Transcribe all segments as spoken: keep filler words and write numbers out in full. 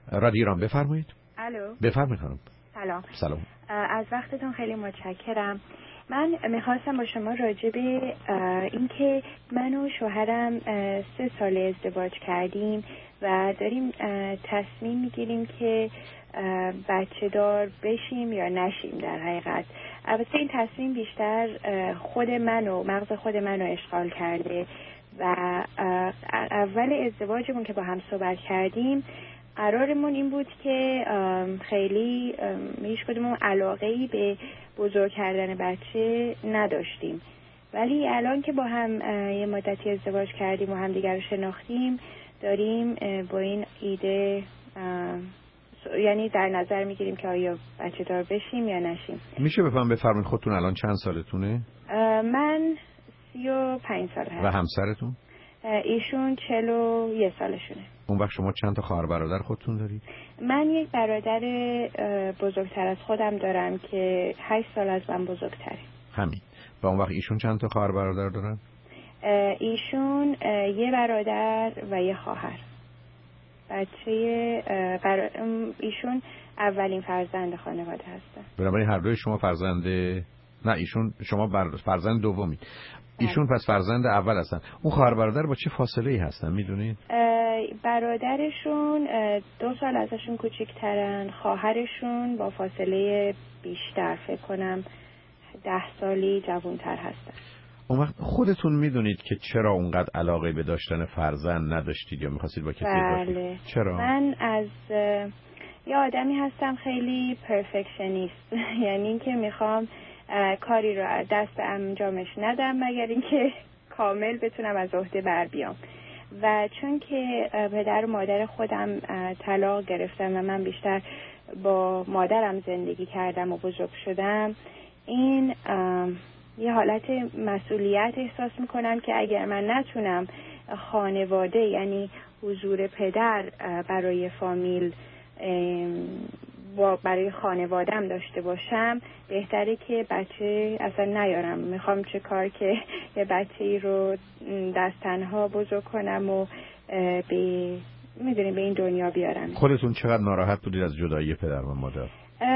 رادیو ایران بفرمایید. الو. بفرمایید خانم. سلام. سلام. از وقتتون خیلی متشکرم. من میخواستم با شما راجع به اینکه من و شوهرم سه سال ازدواج کردیم و داریم تصمیم میگیریم که بچه دار بشیم یا نشیم. در حقیقت البته این تصمیم بیشتر خود من و مغز خود من رو اشغال کرده و اول ازدواجمون که با هم صحبت کردیم قرارمون این بود که خیلی هیچ کدومون علاقه‌ای به بزرگ کردن بچه نداشتیم، ولی الان که با هم یه مدتی ازدواج کردیم و هم دیگر رو شناختیم داریم با این ایده یعنی در نظر میگیریم که آیا بچه دار بشیم یا نشیم. میشه بفهم بفرمایید خودتون الان چند سالتونه؟ من سی و پنج ساله هستم. و همسرتون؟ ایشون چهل و یک سالشونه. اون وقت شما چند تا خواهر برادر خودتون دارید؟ من یک برادر بزرگتر از خودم دارم که هشت سال از من بزرگتره. همین. و اون وقت ایشون چند تا خواهر برادر دارن؟ ایشون یه برادر و یه خواهر. بچه بر... ایشون اولین فرزند خانواده هستن. بنابراین هر دوی شما فرزند نه ایشون شما بر... فرزند دومی. ایشون پس فرزند اول هستن. اون خواهر برادر با چه فاصله ای هستن میدونید؟ برادرشون دو سال ازشون کوچیک‌ترن، خواهرشون با فاصله بیشتر فکر کنم ده سالی جوان‌تر هستن. اون وقت خودتون میدونید که چرا اونقدر علاقه به داشتن فرزند نداشتید یا می‌خواستید با کسی بله. باشید؟ چرا؟ من از یه آدمی هستم خیلی پرفکشنیست یعنی اینکه میخوام کاری رو دست انجامش ندم مگر اینکه کامل بتونم از عهده بر بیام. و چون که پدر و مادر خودم طلاق گرفتن و من بیشتر با مادرم زندگی کردم و بزرگ شدم، این یه حالت مسئولیت احساس میکنم که اگر من نتونم خانواده یعنی حضور پدر برای فامیل با برای خانوادم داشته باشم بهتره که بچه اصلا نیارم. میخوام چه کار که یه بچه‌ای رو دست تنها بزرگ کنم و به میدونیم به این دنیا بیارم. خودتون چقدر ناراحت بودید از جدایی پدر و مادر؟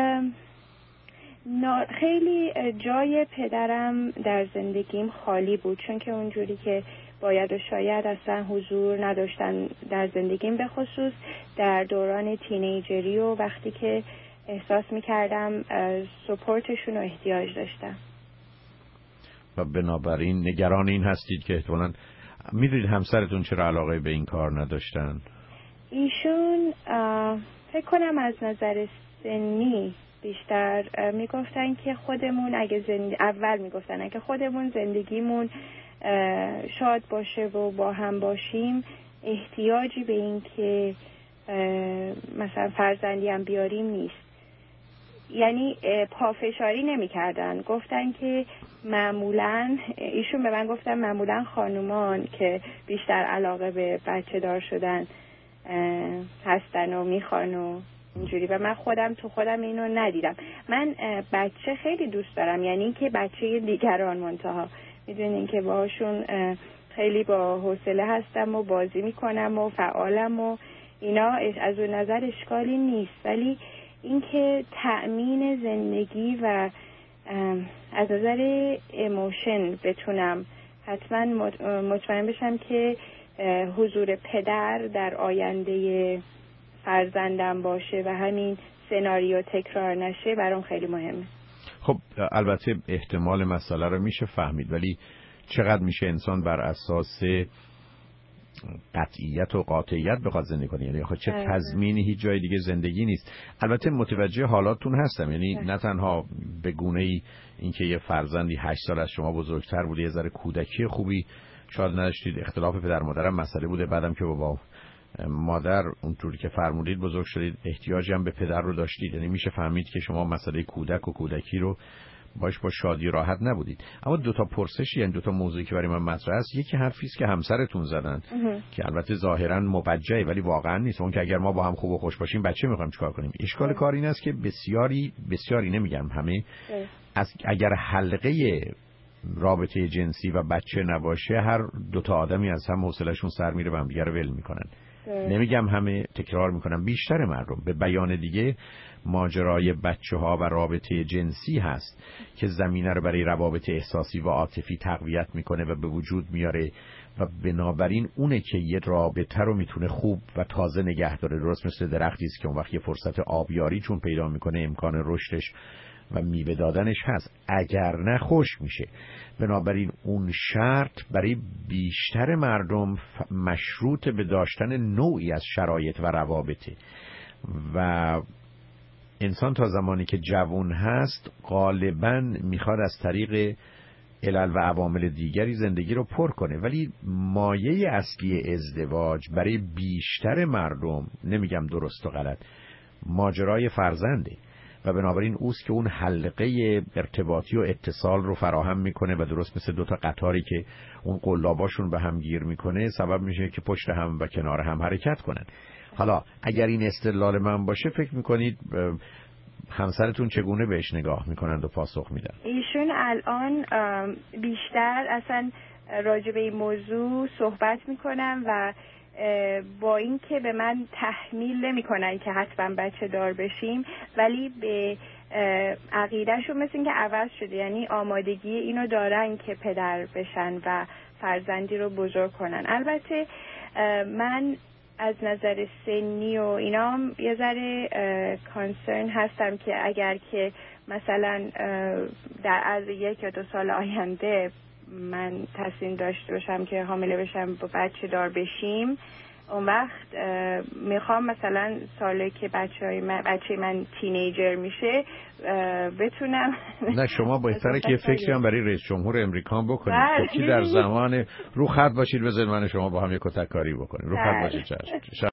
خیلی جای پدرم در زندگیم خالی بود، چون که اونجوری که باید و شاید اصلا حضور نداشتن در زندگیم، به خصوص در دوران تینیجری و وقتی که احساس میکردم سپورتشون رو احتیاج داشتم. و بنابراین نگران این هستید که احتمالاً میدونید همسرتون چرا علاقه به این کار نداشتن؟ ایشون فکر کنم از نظر سنی بیشتر میگفتن که خودمون اگه زند... اول میگفتن اگه خودمون زندگیمون شاد باشه و با هم باشیم احتیاجی به این که مثلا فرزندی هم بیاریم نیست. یعنی پافشاری نمی کردن. گفتن که معمولاً ایشون به من گفتن معمولاً خانومان که بیشتر علاقه به بچه دار شدن هستن و میخوان و اینجوری، و من خودم تو خودم اینو ندیدم. من بچه خیلی دوست دارم، یعنی که بچه دیگران منتها میدونین که باهاشون خیلی با حوصله هستم و بازی میکنم و فعالم و اینا، از اون نظر اشکالی نیست، ولی اینکه تأمین زندگی و از نظر ایموشن بتونم حتما مطمئن بشم که حضور پدر در آینده فرزندم باشه و همین سناریو تکرار نشه برام خیلی مهمه. خب البته احتمال مسئله رو میشه فهمید، ولی چقدر میشه انسان بر اساس قطعیت و قاطعیت بخواد زندگی کنه؟ یعنی خب چه تضمینی هیچ جای دیگه زندگی نیست. البته متوجه حالاتون هستم، یعنی نه تنها به گونه‌ای اینکه یه فرزندی هشت سال از شما بزرگتر بوده، یه ذره کودکی خوبی شاید نداشتید، اختلاف پدر مادرم مسئله بوده، بعدم که بابا مادر اونطوری که فرمودید بزرگ شدید احتیاجی هم به پدر رو داشتید، یعنی میشه فهمید که شما مسئله کودک و کودکی رو باش با شادی راحت نبودید. اما دو تا پرسش، یعنی دو تا موضوعی که برای من مطرح است، یکی حرفی است که همسرتون زدن که البته ظاهرا موجهه ولی واقعا نیست، اون که اگر ما با هم خوب و خوش باشیم بچه میخوایم چیکار کنیم. اشکال کار این است که بسیاری بسیاری نمیگم همه از اگر حلقه رابطه جنسی و بچه نباشه، هر دو تا آدمی از هم حوصله‌شون سر میره و هم دیگه رو ول میکنن. نمیگم همه، تکرار میکنم بیشتر مردم. به بیان دیگه ماجرای بچه ها و رابطه جنسی هست که زمینه رو برای روابط احساسی و عاطفی تقویت میکنه و به وجود میاره و بنابراین اونه که یه رابطه رو میتونه خوب و تازه نگه داره. درست مثل درختی است که اون وقت یه فرصت آبیاری چون پیدا میکنه امکان رشدش و میوه دادنش هست، اگر نه خشک میشه. بنابراین اون شرط برای بیشتر مردم مشروط به داشتن نوعی از شرایط و روابطه و انسان تا زمانی که جوان هست غالباً میخواد از طریق علل و عوامل دیگری زندگی رو پر کنه، ولی مایه اصلی ازدواج برای بیشتر مردم، نمیگم درست و غلط، ماجرای فرزنده و بنابراین اوست که اون حلقه ارتباطی و اتصال رو فراهم میکنه و درست مثل دوتا قطاری که اون قلاباشون به هم گیر میکنه سبب میشه که پشت هم و کنار هم حرکت کنن. حالا اگر این استدلال من باشه، فکر میکنید همسرتون چگونه بهش نگاه میکنند و پاسخ میدن؟ ایشون الان بیشتر اصلا راجع به این موضوع صحبت میکنن و با این که به من تحمیل نمیکنن که حتما بچه دار بشیم، ولی به عقیدهشون مثل این که عوض شده، یعنی آمادگی اینو دارن که پدر بشن و فرزندی رو بزرگ کنن. البته من از نظر سنی و اینا یه ذره کانسرن هستم که اگر که مثلا در عرض یک یا دو سال آینده من تصمیم داشته باشم که حامله بشم با بچه دار بشیم، اون وقت میخوام مثلا سالی که بچه من, بچه من تینیجر میشه بتونم. نه شما بهتره که فکری هم برای رئیس جمهور امریکا بکنید که در زمان رو خط باشید بذارید من شما با هم یک کتک کاری بکنید. رو خط باشید. چشم.